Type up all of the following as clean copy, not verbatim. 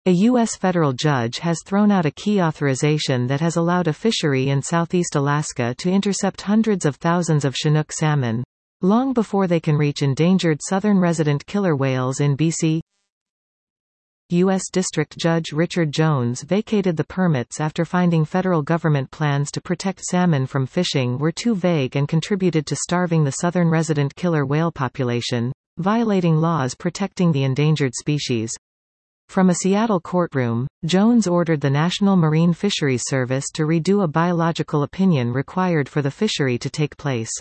A U.S. federal judge has thrown out a key authorization that has allowed a fishery in southeast Alaska to intercept hundreds of thousands of Chinook salmon, long before they can reach endangered southern resident killer whales in BC. U.S. District Judge Richard Jones vacated the permits after finding federal government plans to protect salmon from fishing were too vague and contributed to starving the southern resident killer whale population, violating laws protecting the endangered species. From a Seattle courtroom, Jones ordered the National Marine Fisheries Service to redo a biological opinion required for the fishery to take place.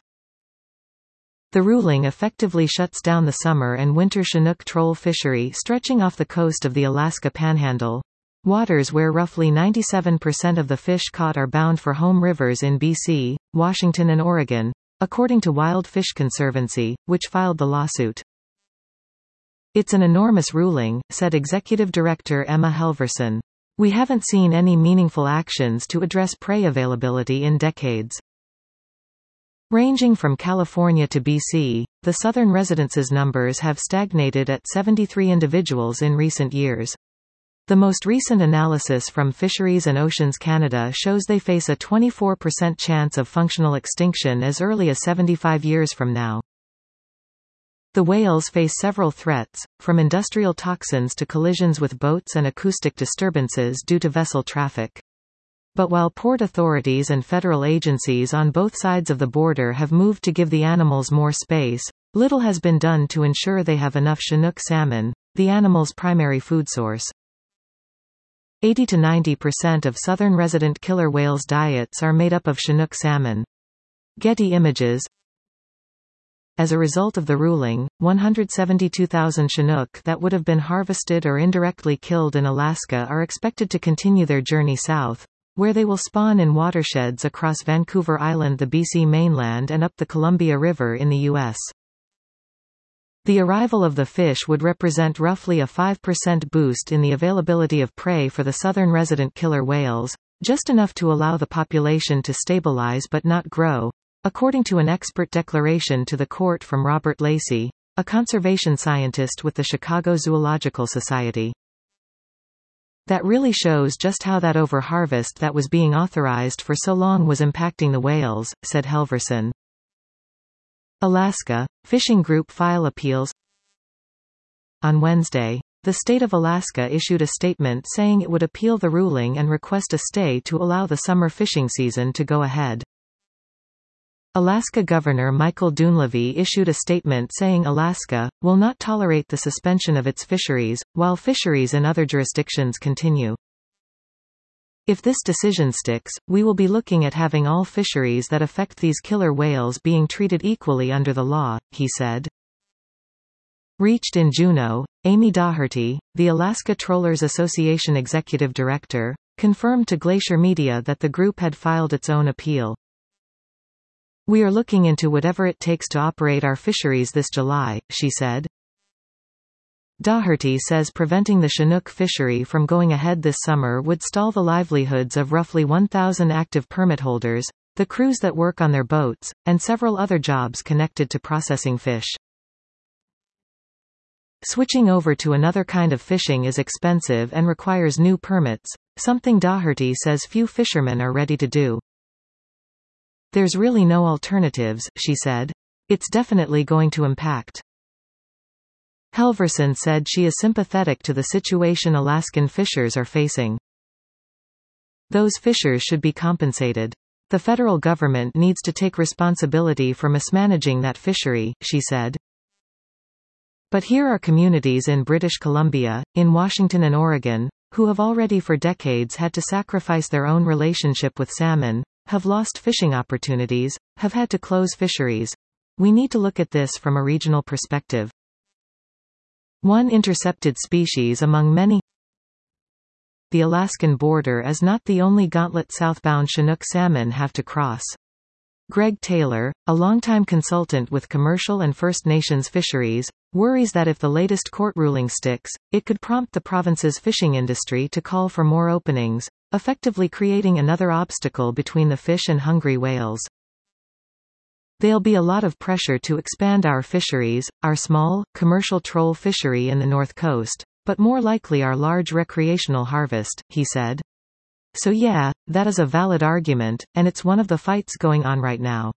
The ruling effectively shuts down the summer and winter Chinook troll fishery stretching off the coast of the Alaska Panhandle, waters where roughly 97% of the fish caught are bound for home rivers in BC, Washington and Oregon, according to Wild Fish Conservancy, which filed the lawsuit. "It's an enormous ruling," said Executive Director Emma Helverson. "We haven't seen any meaningful actions to address prey availability in decades." Ranging from California to BC, the southern residences numbers have stagnated at 73 individuals in recent years. The most recent analysis from Fisheries and Oceans Canada shows they face a 24% chance of functional extinction as early as 75 years from now. The whales face several threats, from industrial toxins to collisions with boats and acoustic disturbances due to vessel traffic. But while port authorities and federal agencies on both sides of the border have moved to give the animals more space, little has been done to ensure they have enough Chinook salmon, the animal's primary food source. 80 to 90% of southern resident killer whales' diets are made up of Chinook salmon. Getty Images. As a result of the ruling, 172,000 Chinook that would have been harvested or indirectly killed in Alaska are expected to continue their journey south, where they will spawn in watersheds across Vancouver Island, the BC mainland, and up the Columbia River in the U.S. The arrival of the fish would represent roughly a 5% boost in the availability of prey for the southern resident killer whales, just enough to allow the population to stabilize but not grow, according to an expert declaration to the court from Robert Lacey, a conservation scientist with the Chicago Zoological Society. "That really shows just how that overharvest that was being authorized for so long was impacting the whales," said Helverson. Alaska, fishing group file appeals. On Wednesday, the state of Alaska issued a statement saying it would appeal the ruling and request a stay to allow the summer fishing season to go ahead. Alaska Governor Michael Dunleavy issued a statement saying Alaska will not tolerate the suspension of its fisheries, while fisheries in other jurisdictions continue. "If this decision sticks, we will be looking at having all fisheries that affect these killer whales being treated equally under the law," he said. Reached in Juneau, Amy Daugherty, the Alaska Trollers Association executive director, confirmed to Glacier Media that the group had filed its own appeal. "We are looking into whatever it takes to operate our fisheries this July," she said. Daugherty says preventing the Chinook fishery from going ahead this summer would stall the livelihoods of roughly 1,000 active permit holders, the crews that work on their boats, and several other jobs connected to processing fish. Switching over to another kind of fishing is expensive and requires new permits, something Daugherty says few fishermen are ready to do. "There's really no alternatives," she said. "It's definitely going to impact." Helverson said she is sympathetic to the situation Alaskan fishers are facing. "Those fishers should be compensated. The federal government needs to take responsibility for mismanaging that fishery," she said. But here are communities in British Columbia, in Washington and Oregon, who have already for decades had to sacrifice their own relationship with salmon, have lost fishing opportunities, have had to close fisheries. We need to look at this from a regional perspective. One intercepted species among many. The Alaskan border is not the only gauntlet southbound Chinook salmon have to cross. Greg Taylor, a longtime consultant with commercial and First Nations fisheries, worries that if the latest court ruling sticks, it could prompt the province's fishing industry to call for more openings, effectively creating another obstacle between the fish and hungry whales. "There'll be a lot of pressure to expand our fisheries, our small, commercial troll fishery in the North Coast," but more likely are large recreational harvest, he said. So yeah, that is a valid argument, and it's one of the fights going on right now.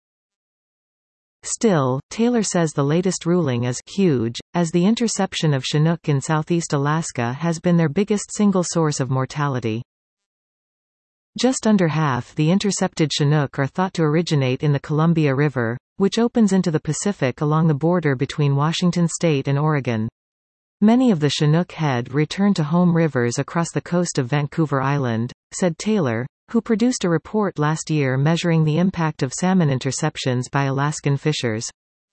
Still, Taylor says the latest ruling is huge, as the interception of Chinook in southeast Alaska has been their biggest single source of mortality. Just under half the intercepted Chinook are thought to originate in the Columbia River, which opens into the Pacific along the border between Washington state and Oregon. Many of the Chinook head return to home rivers across the coast of Vancouver Island, said Taylor, who produced a report last year measuring the impact of salmon interceptions by Alaskan fishers.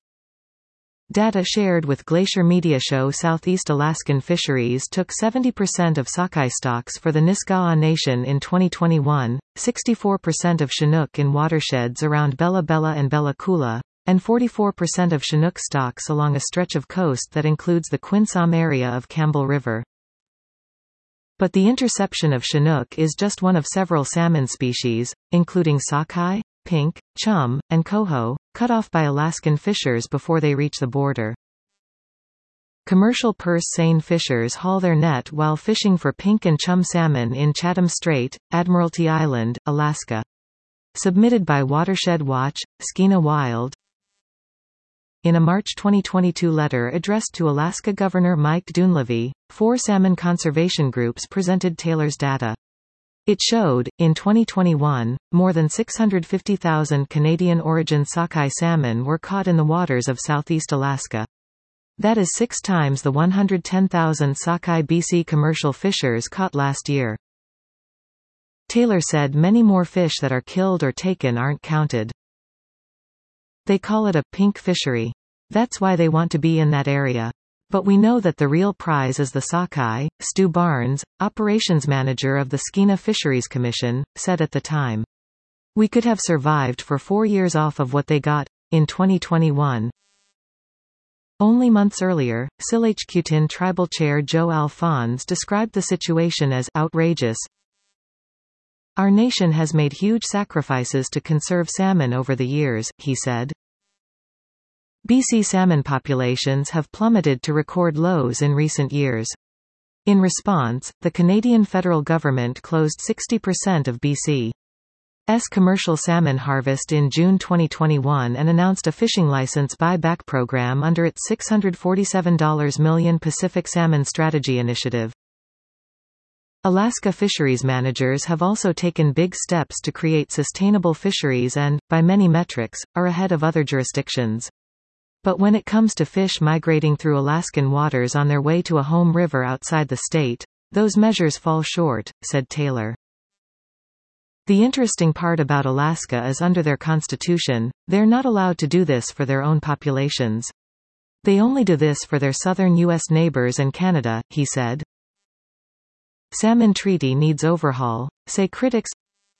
Data shared with Glacier Media show Southeast Alaskan fisheries took 70% of sockeye stocks for the Nisga'a Nation in 2021, 64% of Chinook in watersheds around Bella Bella and Bella Coola, and 44% of Chinook stocks along a stretch of coast that includes the Quinsam area of Campbell River. But the interception of Chinook is just one of several salmon species, including sockeye, pink, chum, and coho, cut off by Alaskan fishers before they reach the border. Commercial purse seine fishers haul their net while fishing for pink and chum salmon in Chatham Strait, Admiralty Island, Alaska. Submitted by Watershed Watch, Skeena Wild. In a March 2022 letter addressed to Alaska Governor Mike Dunleavy, 4 salmon conservation groups presented Taylor's data. It showed, in 2021, more than 650,000 Canadian-origin sockeye salmon were caught in the waters of southeast Alaska. That is 6 times the 110,000 sockeye BC commercial fishers caught last year. Taylor said many more fish that are killed or taken aren't counted. They call it a pink fishery. That's why they want to be in that area. But we know that the real prize is the sockeye, Stu Barnes, operations manager of the Skeena Fisheries Commission, said at the time. We could have survived for 4 years off of what they got, in 2021. Only months earlier, Silhqt'n tribal chair Joe Alphonse described the situation as outrageous. Our nation has made huge sacrifices to conserve salmon over the years, he said. BC salmon populations have plummeted to record lows in recent years. In response, the Canadian federal government closed 60% of BC's commercial salmon harvest in June 2021 and announced a fishing license buyback program under its $647 million Pacific Salmon Strategy Initiative. Alaska fisheries managers have also taken big steps to create sustainable fisheries and, by many metrics, are ahead of other jurisdictions. But when it comes to fish migrating through Alaskan waters on their way to a home river outside the state, those measures fall short, said Taylor. The interesting part about Alaska is under their constitution, they're not allowed to do this for their own populations. They only do this for their southern U.S. neighbors and Canada, he said. Salmon treaty needs overhaul, say critics.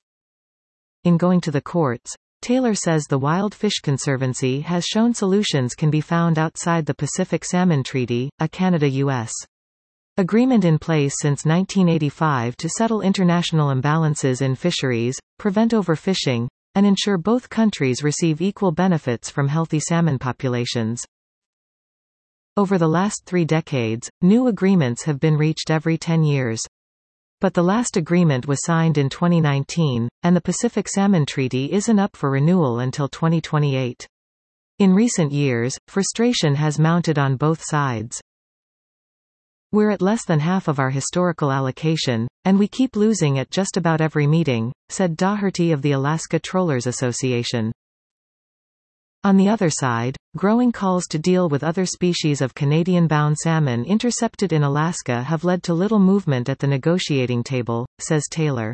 In going to the courts, Taylor says the Wild Fish Conservancy has shown solutions can be found outside the Pacific Salmon Treaty, a Canada-U.S. agreement in place since 1985 to settle international imbalances in fisheries, prevent overfishing, and ensure both countries receive equal benefits from healthy salmon populations. Over the last 3 decades, new agreements have been reached every 10 years. But the last agreement was signed in 2019, and the Pacific Salmon Treaty isn't up for renewal until 2028. In recent years, frustration has mounted on both sides. We're at less than half of our historical allocation, and we keep losing at just about every meeting, said Daugherty of the Alaska Trollers Association. On the other side, growing calls to deal with other species of Canadian-bound salmon intercepted in Alaska have led to little movement at the negotiating table, says Taylor.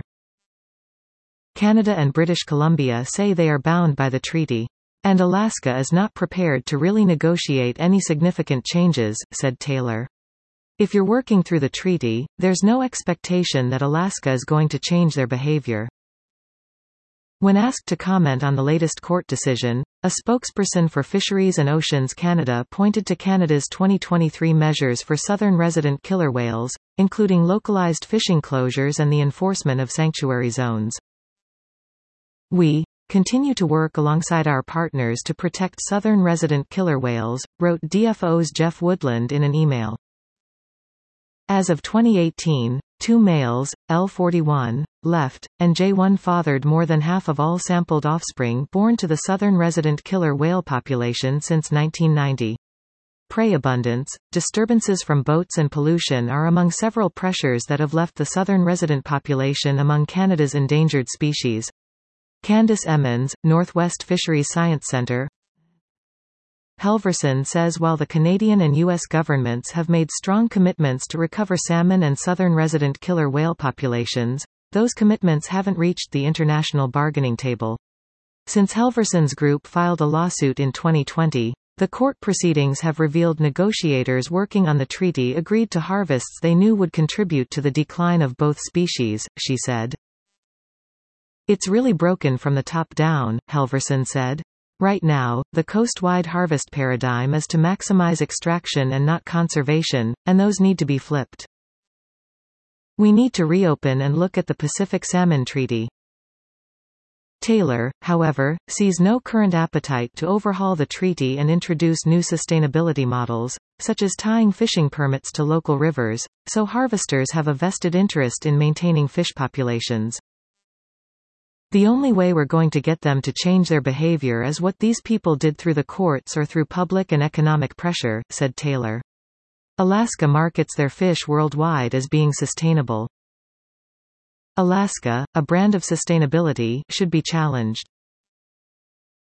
Canada and British Columbia say they are bound by the treaty. And Alaska is not prepared to really negotiate any significant changes, said Taylor. If you're working through the treaty, there's no expectation that Alaska is going to change their behavior. When asked to comment on the latest court decision, a spokesperson for Fisheries and Oceans Canada pointed to Canada's 2023 measures for southern resident killer whales, including localized fishing closures and the enforcement of sanctuary zones. We continue to work alongside our partners to protect southern resident killer whales, wrote DFO's Jeff Woodland in an email. As of 2018, 2 males, L41, left, and J1 fathered more than half of all sampled offspring born to the southern resident killer whale population since 1990. Prey abundance, disturbances from boats and pollution are among several pressures that have left the southern resident population among Canada's endangered species. Candice Emmons, Northwest Fisheries Science Centre. Helverson says while the Canadian and U.S. governments have made strong commitments to recover salmon and southern resident killer whale populations, those commitments haven't reached the international bargaining table. Since Helverson's group filed a lawsuit in 2020, the court proceedings have revealed negotiators working on the treaty agreed to harvests they knew would contribute to the decline of both species, she said. It's really broken from the top down, Helverson said. Right now, the coast-wide harvest paradigm is to maximize extraction and not conservation, and those need to be flipped. We need to reopen and look at the Pacific Salmon Treaty. Taylor, however, sees no current appetite to overhaul the treaty and introduce new sustainability models, such as tying fishing permits to local rivers, so harvesters have a vested interest in maintaining fish populations. The only way we're going to get them to change their behavior is what these people did through the courts or through public and economic pressure, said Taylor. Alaska markets their fish worldwide as being sustainable. Alaska, a brand of sustainability, should be challenged.